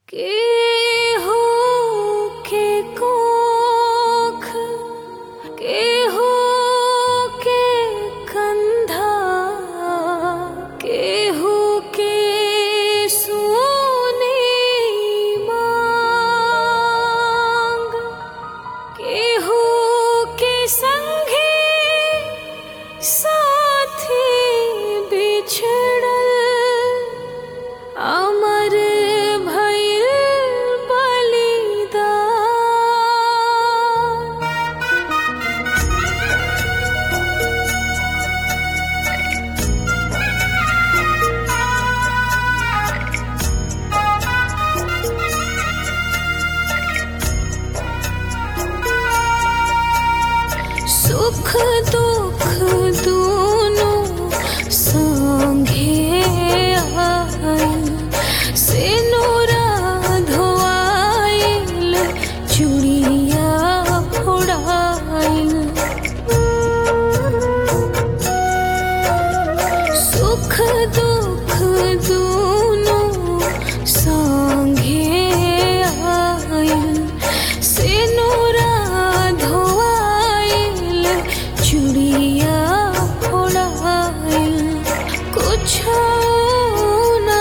केहू के कोख, केहू के कंधा, केहू के सोने मांग, केहू के संगी साथी बिछड़ल अमर भइल बलिदान। सुख दुख दोनों संगे आइल, सिनुरा धोआइल, चूड़िया फोड़ाइल। सुख दुख दोनों संगे आइल, सिनुरा धोआइल, चूड़िया फोड़ाइल। कुछो ना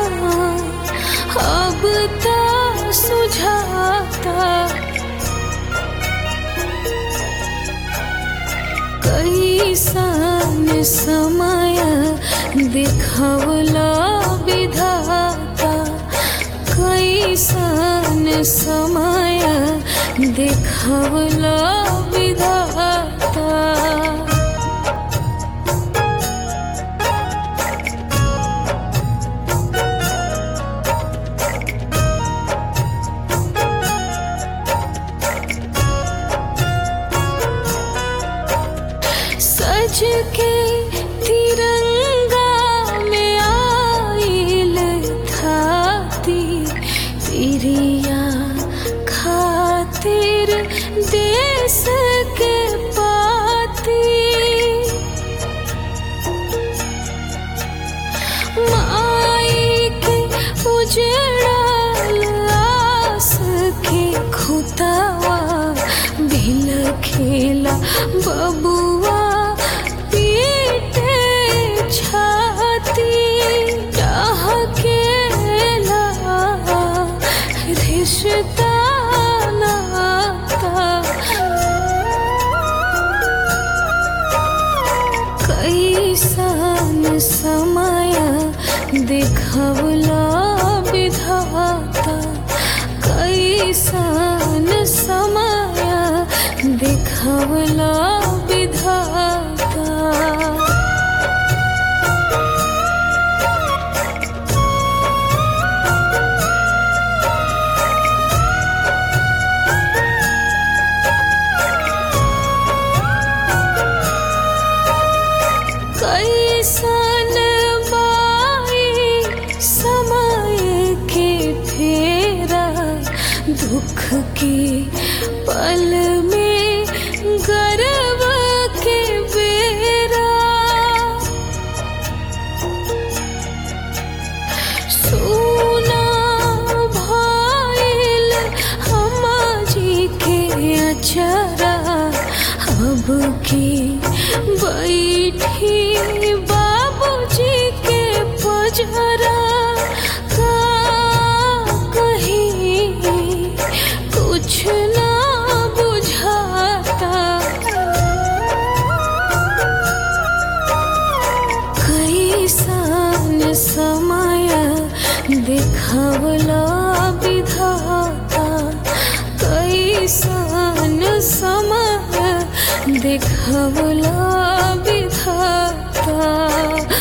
अब ता सुझाता, कैसन समय दिखवला विधाता, कैसन समय दिखवला विधाता। सज के तिरंगा में आइल थाती, तिरिया खातिर देश के पाती। माई के उजड़ल आस के खुतावा, भिल खेला बबुआ पीटे छाती। डहकेला रिश्ता नाता, कैसन समय दिखवला विधाता, कैसन समय दिखवला विधाता। कैसन बाई समय के फेरा, दुख के पल में गर्व के बेरा। सोना भइल अम्मा जी के अचरा, अब की बैठी बाबूजी के पजरा। का कहीं कुछ ना बुझाता, कैसन समय दिखवला विधाता, कैसन समय दिखवला विधाता।